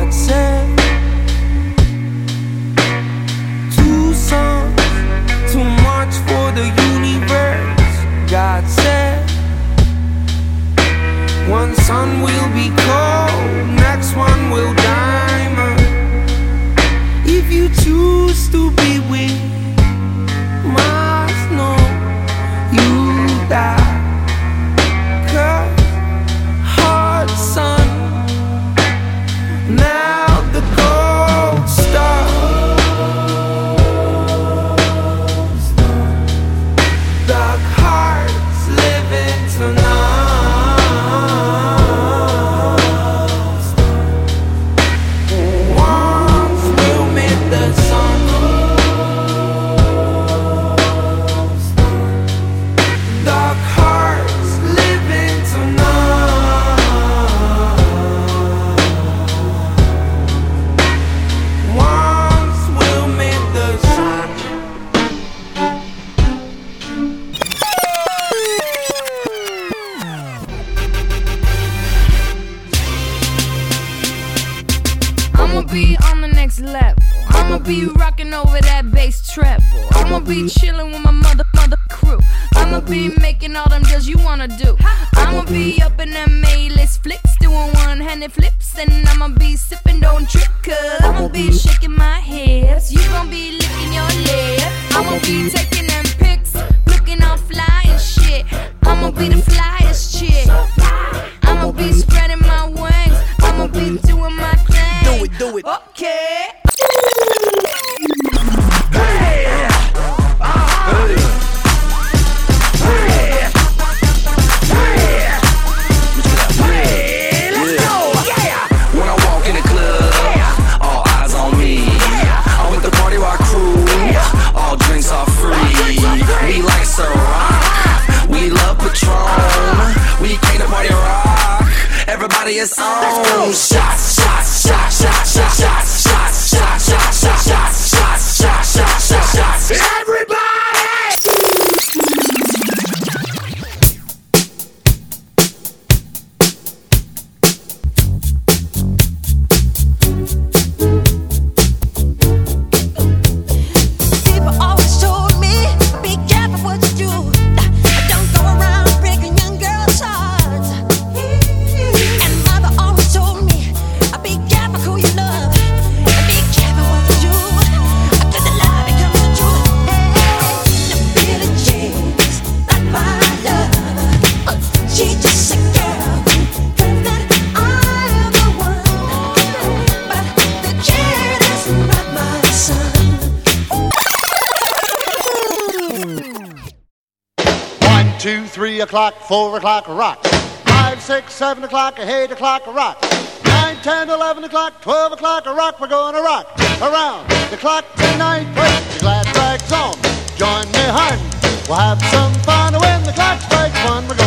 God said, two suns, too much for the universe. God said, one sun will be cold, next one will diamond. If you choose to be with, must know you die. 'Cause hard sun, now the gold star. Dark hearts living tonight. Once we'll meet the sun. Dark hearts living tonight. Once we'll meet the sun. I'ma be on the next level. I'ma be rocking over that bass treble. I'ma be chilling with my mother crew. I'ma be making all them deals you wanna do. I'ma be up in them A-list flicks, doing one-handed flips, and I'ma be sipping, don't trip, 'cause I'ma be shaking my hips. You gon' be licking your lips. I'ma be taking them pics, looking all fly and shit. I'ma be the flyest chick. I'ma be spreading my wings. I'ma be doing my thing. Do it. Okay. When I walk in the club, all eyes on me. I'm with the party rock crew, all drinks are free. We like Ciroc, we love Patron, we came to party rock. Everybody is on. Shots, shots, shots, shots, shots, shots, shots, shots, shots, shots, shots, shots, shots, shots, shots, shots. Everybody! People always told me, be careful what you do. Don't go around breaking young girls' hearts. And mother always told me, be careful who you love. Be careful what you do. 'Cause the love becomes the truth. The Billie Jean's not my love. She's just a girl. Claims that I am the one. But the kid is not my son. 1, 2, 3 o'clock, 4 o'clock, rock. 5, 6, 7 o'clock, 8 o'clock, rock. 9, 10, 11 o'clock, 12 o'clock, rock. We're gonna rock around the clock tonight. Wait, the glad rags on. Join me, hun. We'll have some fun when the clock strikes 1. We're gonna